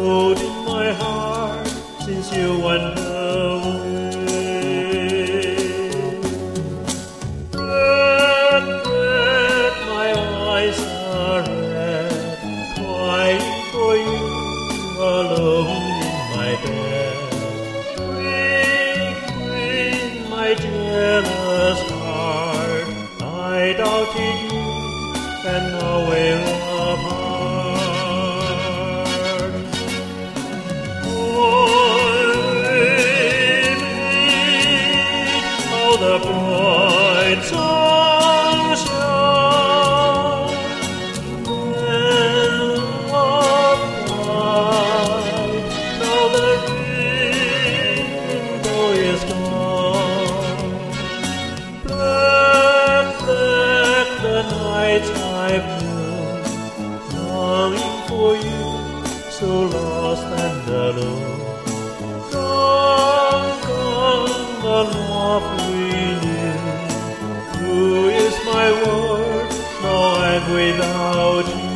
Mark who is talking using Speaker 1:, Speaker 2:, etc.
Speaker 1: cold in my heart since you went away. Red, red, my eyes are red, crying for you alone in my bed. Green, green, my jealous heart, I doubted you, and now we're apart. How the bright sun shines when love died. Now the rainbow is gone. Black, black the nights I've known, longing for you, so lost and alone. Gone, gone, the love we knew. Who is my world? Now I'm without you.